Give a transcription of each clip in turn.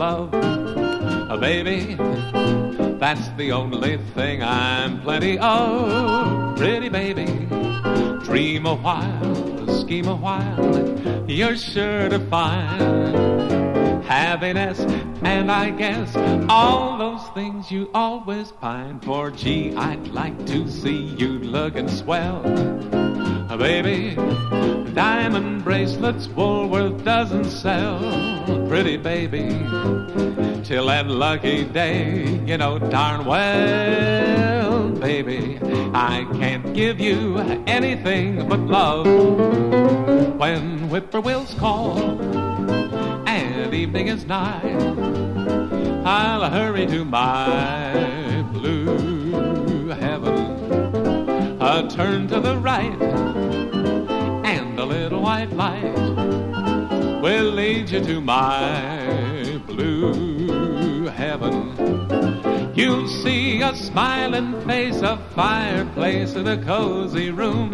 love. Baby, that's the only thing I'm plenty of. Pretty baby, dream a while, scheme a while, you're sure to find happiness, and I guess all those things you always pine for. Gee, I'd like to see you looking swell. Baby, diamond bracelets Woolworth doesn't sell. Pretty baby, till that lucky day, you know darn well, baby, I can't give you anything but love. When whippoorwills call and evening is nigh, I'll hurry to my blue heaven. Turn to the right, and a little white light will lead you to my blue heaven. You'll see a smiling face, a fireplace in a cozy room,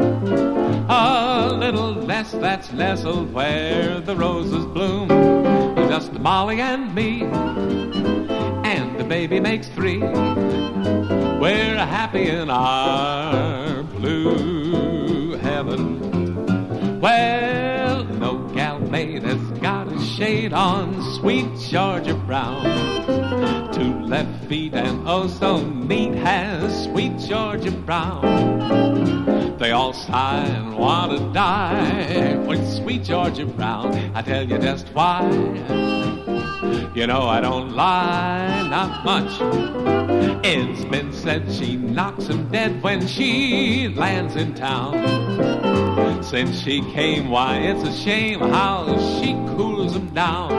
a little nest that's nestled where the roses bloom. Just Molly and me, and the baby makes three. We're happy in our blue heaven. Well, no gal maid has got a shade on sweet Georgia Brown. Two left feet and oh so neat has sweet Georgia Brown. They all sigh and want to die with sweet Georgia Brown. I tell you just why. You know I don't lie, not much. It's been said she knocks 'em dead when she lands in town. Since she came, why it's a shame how she cools 'em down.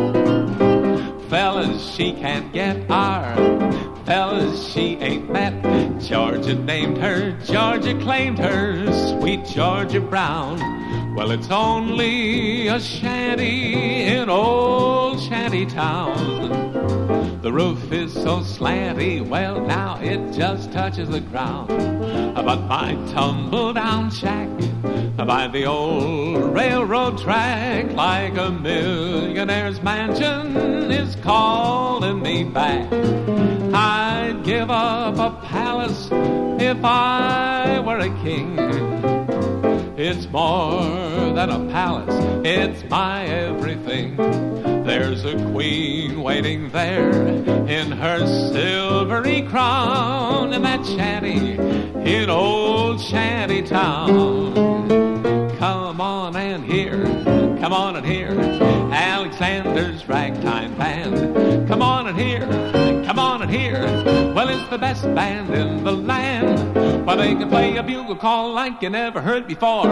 Fellas she can't get, our fellas she ain't met. Georgia named her, Georgia claimed her, sweet Georgia Brown. Well, it's only a shanty in old shanty town. The roof is so slanty, well now it just touches the ground. But my tumble-down shack by the old railroad track, like a millionaire's mansion, is calling me back. I'd give up a palace if I were a king. It's more than a palace, it's my everything. There's a queen waiting there in her silvery crown, in that shanty in old shanty town. Come on and hear, come on and hear Alexander's ragtime band. Come on and hear, come on and hear. Well, it's the best band in the land. Why, they can play a bugle call like you never heard before.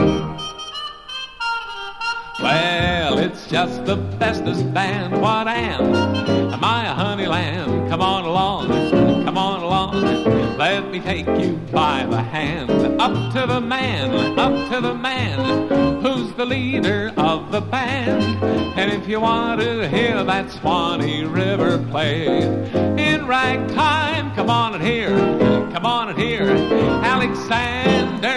Well, it's just the bestest band. What am I, a honey lamb? Come on along, come on along. Let me take you by the hand. Up to the man, up to the man, who's the leader of the band. And if you want to hear that Swanee River play in ragtime, come on and hear, come on and hear Alexander